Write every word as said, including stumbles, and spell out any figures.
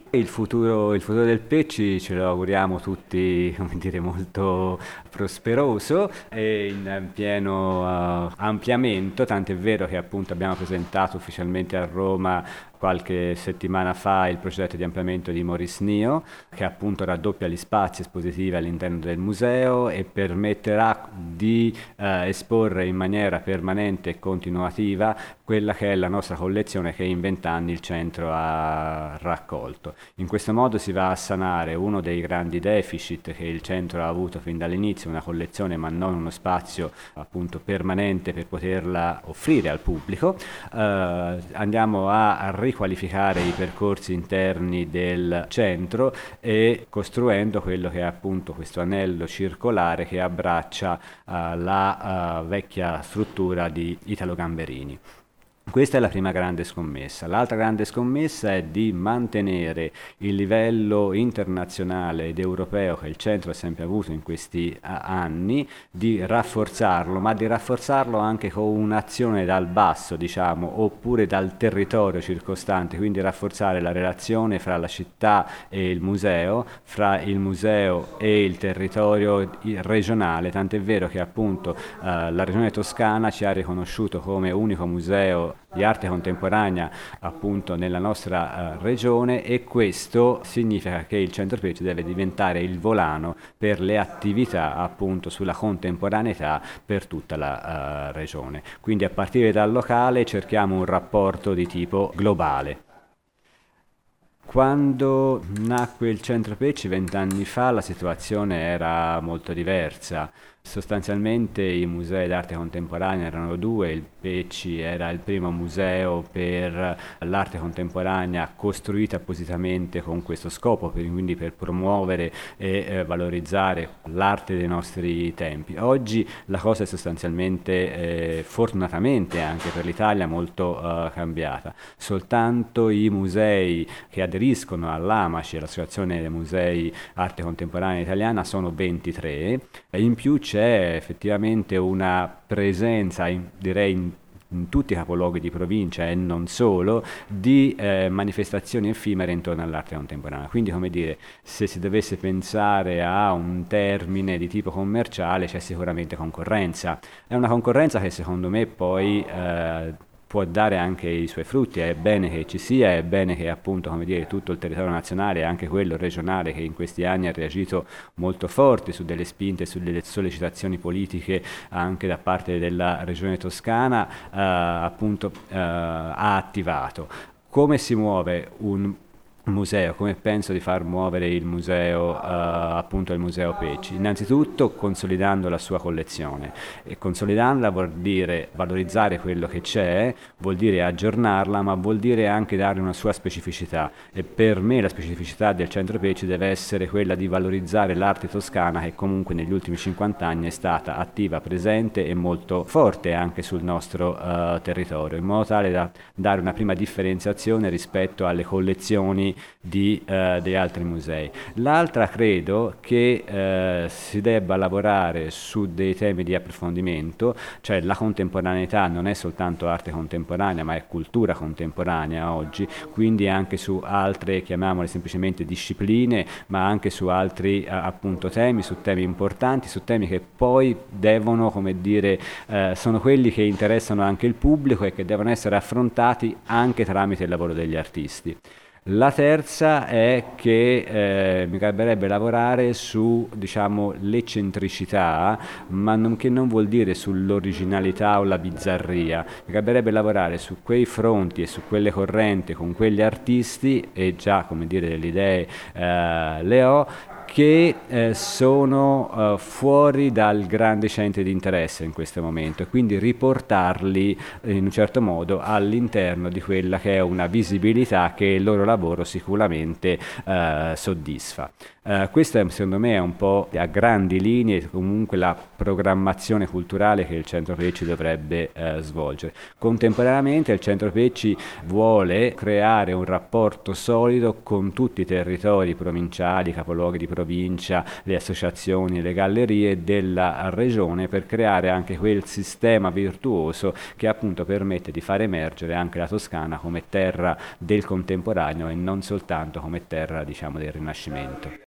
Il futuro, il futuro del Pecci ce lo auguriamo tutti, come dire, molto prosperoso e in pieno eh, ampliamento, tant'è vero che appunto abbiamo presentato ufficialmente a Roma qualche settimana fa il progetto di ampliamento di Maurice Nio, che appunto raddoppia gli spazi espositivi all'interno del museo e permetterà di eh, esporre in maniera permanente e continuativa quella che è la nostra collezione che in vent'anni il centro ha raccolto. In questo modo si va a sanare uno dei grandi deficit che il centro ha avuto fin dall'inizio, una collezione ma non uno spazio appunto permanente per poterla offrire al pubblico. Eh, andiamo a riqualificare i percorsi interni del centro e costruendo quello che è appunto questo anello circolare che abbraccia uh, la uh, vecchia struttura di Italo Gamberini. Questa è la prima grande scommessa. L'altra grande scommessa è di mantenere il livello internazionale ed europeo che il centro ha sempre avuto in questi uh, anni, di rafforzarlo, ma di rafforzarlo anche con un'azione dal basso, diciamo, oppure dal territorio circostante, quindi rafforzare la relazione fra la città e il museo, fra il museo e il territorio regionale, tant'è vero che appunto uh, la regione Toscana ci ha riconosciuto come unico museo di arte contemporanea appunto nella nostra uh, regione, e questo significa che il Centro Pecci deve diventare il volano per le attività appunto sulla contemporaneità per tutta la uh, regione. Quindi a partire dal locale cerchiamo un rapporto di tipo globale. Quando nacque il Centro Pecci vent'anni fa la situazione era molto diversa. Sostanzialmente i musei d'arte contemporanea erano due, il Pecci era il primo museo per l'arte contemporanea costruito appositamente con questo scopo, per, quindi per promuovere e eh, valorizzare l'arte dei nostri tempi. Oggi la cosa è sostanzialmente, eh, fortunatamente anche per l'Italia, molto eh, cambiata. Soltanto i musei che aderiscono all'AMACI, l'Associazione dei Musei Arte Contemporanea Italiana, sono ventitré, e in più c'è effettivamente una presenza, in, direi in, in tutti i capoluoghi di provincia e non solo, di eh, manifestazioni effimere intorno all'arte contemporanea. Quindi, come dire, se si dovesse pensare a un termine di tipo commerciale, c'è sicuramente concorrenza. È una concorrenza che secondo me poi eh, può dare anche i suoi frutti. È bene che ci sia, è bene che appunto, come dire, tutto il territorio nazionale e anche quello regionale, che in questi anni ha reagito molto forte su delle spinte, su delle sollecitazioni politiche anche da parte della regione toscana, eh, appunto eh, ha attivato. Come si muove un museo, come penso di far muovere il museo, eh, appunto il museo Pecci? Innanzitutto consolidando la sua collezione, e consolidandola vuol dire valorizzare quello che c'è, vuol dire aggiornarla, ma vuol dire anche dare una sua specificità, e per me la specificità del Centro Pecci deve essere quella di valorizzare l'arte toscana, che comunque negli ultimi cinquanta anni è stata attiva, presente e molto forte anche sul nostro uh, territorio, in modo tale da dare una prima differenziazione rispetto alle collezioni di, eh, degli altri musei. L'altra, credo che eh, si debba lavorare su dei temi di approfondimento, cioè la contemporaneità non è soltanto arte contemporanea, ma è cultura contemporanea oggi, quindi anche su altre, chiamiamole semplicemente discipline, ma anche su altri eh, appunto temi, su temi importanti, su temi che poi devono, come dire, eh, sono quelli che interessano anche il pubblico e che devono essere affrontati anche tramite il lavoro degli artisti. La terza è che eh, mi piacerebbe lavorare su, diciamo, l'eccentricità, ma non, che non vuol dire sull'originalità o la bizzarria. Mi piacerebbe lavorare su quei fronti e su quelle correnti con quegli artisti, e già, come dire, delle idee eh, le ho, che eh, sono uh, fuori dal grande centro di interesse in questo momento, e quindi riportarli eh, in un certo modo all'interno di quella che è una visibilità che il loro lavoro sicuramente uh, soddisfa. Uh, questo è, secondo me, è un po' a grandi linee comunque la programmazione culturale che il Centro Pecci dovrebbe uh, svolgere. Contemporaneamente il Centro Pecci vuole creare un rapporto solido con tutti i territori provinciali, capoluoghi di provincia, provincia, le associazioni, le gallerie della regione, per creare anche quel sistema virtuoso che appunto permette di far emergere anche la Toscana come terra del contemporaneo e non soltanto come terra, diciamo, del Rinascimento.